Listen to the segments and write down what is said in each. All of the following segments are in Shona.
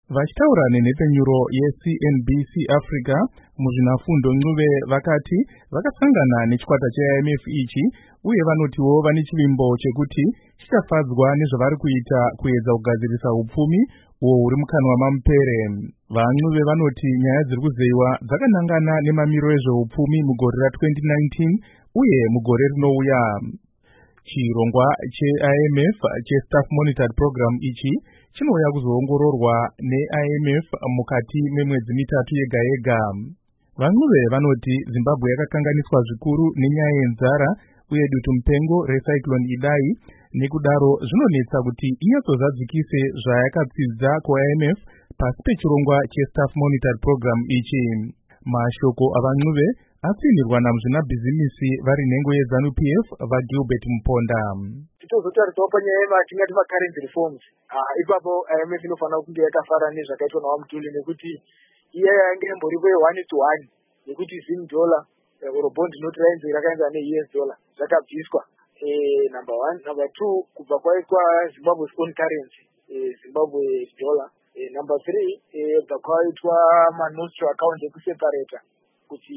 Vachitaura nenhepfenyuro yeCNBC Africa muzvinafundo Ncube vakati vakasangana nechikwata cheIMF ichi uye vanotiwo vane chivimbo chekuti chichafadzwa nezvavari kuita kuedza kugadzirisa upfumi uwo huri mukanwa mamupere. VaNcube vanoti nyaya dziri kuzeyiwa dzakanangana nemamiriro ezveupfumi mugore ra2019 uye mugore rinouya. Chirongwa cheIMF cheStaff Monitored Program ichi chinouya kuzoongororwa neIMF mukati memwedzi mitatu yega yega. VaNcube vanoti Zimbabwe yakakanganiswa zvikuru nenyaya yenzara uye dutu mupengo recyclone Idai, nekudaro zvinonetsa kuti inyatsozadzikise zvayakatsidza kuIMF pasi pechirongwa cheStaff Monitored Program ichi. Mashoko avaNcube atsinirwa namuzvinabhizimisi vari nhengo yeZANU-PF vaGilbert Muponda. Titozotaridzawo panyaya yetingati macurrency reforms. Ipapo IMF inofanira kunge yakafara nezvakaitwa naMutuli nekuti iye yange imboripo ye1:1 nekuti $1 or bond note rainzi rakaenzana neUS dollar zvakabviswa. Number 1, number 2 kubva kwaitwa Zimbabwe's own currency, Zimbabwe dollar. Number 3 kubva kwaitwa maNostro account ekuseparata kuti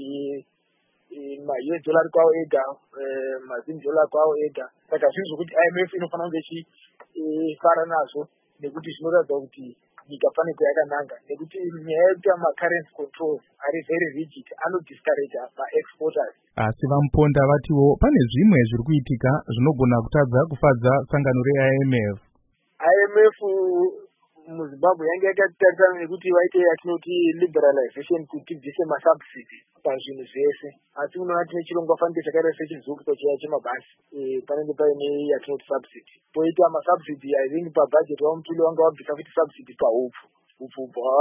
ma-US dollar kwawo ega, ma-Zim dollar kwawo ega. Saka zvinhu zvokuti IMF inofanira kunge ichifara nazvo nekuti zvinoratidza kuti nyika pane kwayakananga, nekuti nyaya yekuti ma-currency controls ari very rigid anodiscourage ma-exporters. Asi vaMuponda vatiwo pane zvimwe zviri kuitika zvinogona kutadza kufadza sangano reIMF. IMF muZimbabwe yange yakatarisana nekuti vaite yatinoti liberalization kuti bvise masubsidy pazvinhu zvese, asi unoona tine chirongwa fanike chakaita sechizukuto chiya chemabhasi, panenge paine yatinoti subsidy. Poita masubsidy I think pabudget waMutuli wanga wabvisa kuti subsidy paupfu. Upfu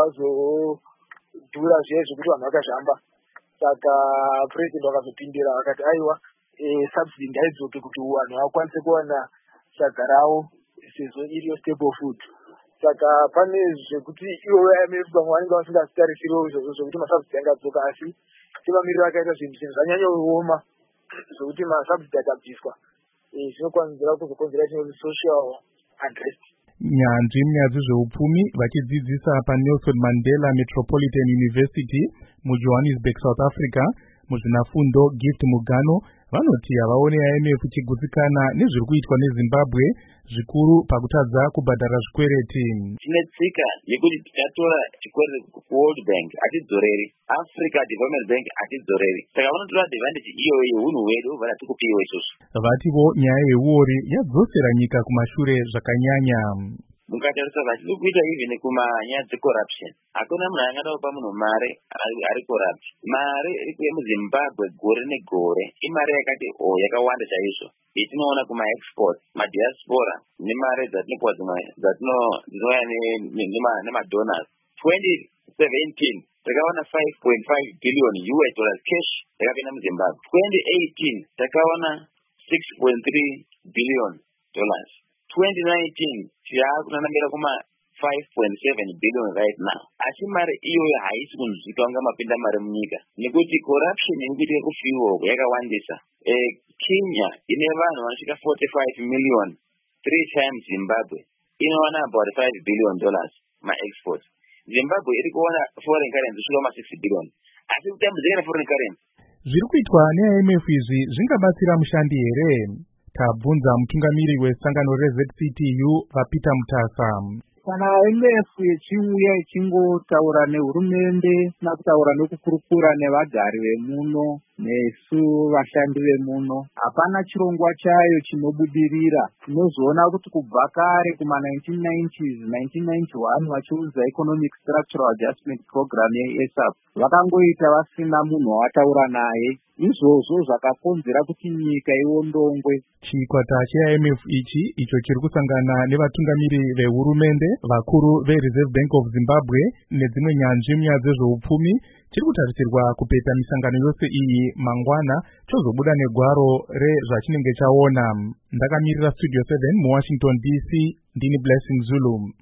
hwazodhura zviye zvekuti vanhu vakazvamba. Saka president vakazopindira vakati aiwa, subsidy ngaidzoke kuti vanhu vakwanise kuwana sadza ravo sezvo iriyo staple food. Saka pane zvekuti ivo IMF vamwe vanenge vasingazvitarisiriwo izvozvo zvokuti masubsidy angadzoka, asi timamiriro akaita zvinhu zvanyanya kuoma zvokuti masubsidy akabviswa zvinokonzera kuzokonzera chinoti social unrest. Nyanzvi munyaya dzezveupfumi vachidzidzisa paNelson Mandela Metropolitan University muJohannesburg, South Africa muzvinafundo Gift Mugano vanoti havaone IMF ichigutsikana nezviri kuitwa neZimbabwe zvikuru pakutadza kubhadhara zvikwereti. Tine tsika yekuti tikatora chikwereti kuWorld Bank atidzoreri, Africa Development Bank atidzoreri. Saka vanotora advantage iyoyo yehunhu hwedu vana tikupiwa isusu. Vativo nyaya yeuori yadzosera nyika kumashure zvakanyanya. Mukatarisa vachiri kuita even kumanyaya dzecorruption, hakuna munhu angada kupa munhu mare ari corrupt. Mare iri kuuya muZimbabwe gore negore imari yakati yakawanda chaizvo. Tinoona kuma-export, madiaspora nemari dzatinopuwa dzinouya nemadonors. 2017 takaona $5.5 billion cash yakapinda muZimbabwe. 2018 takaona $6.3 billion. 2019 taakunanamira kuma $5.7 billion right now. Asi mari iyoyo haisi kunzwika kunga mapinda mari munyika, nekuti corruption irikuitika kufiwa yakawandisa. Kenya ine vanhu vanosvika 45 million, 3 times Zimbabwe inowana about $5 billion ma-exports. Zimbabwe iri kuona foreign currency kusvika $6 billion. Asi kutambudzika foreign currency zviri kuitwa neIMF izvi zvingabatsira mushandi here? Tabvunza mutungamiri wesangano reZCTU vaPeter Mutasa. Kana IMF yechiuya ichingotaura nehurumende nakutaura nekukurukura nevagari vemuno nesu vashandi vemuno, hapana chirongwa chayo chinobudirira. Tinozoona kuti kubva kare kuma-1990s, 1991 vachiudza Economic Structural Adjustment Program yeESAP, vakangoita vasina munhu wataura naye. Izvozvo zvakakonzera kuti nyika iwondongwe. Chikwata cheIMF ichi icho chiri kusangana nevatungamiri vehurumende, vakuru veReserve Bank of Zimbabwe nedzimwe nyanzvi munyaya dzezveupfumi chiri kutarisirwa kupeta misangano yose iyi mangwana chozobuda negwaro rezvachinenge chaona. Ndakamirira Studio 7 muWashington DC, ndini Blessing Zulu.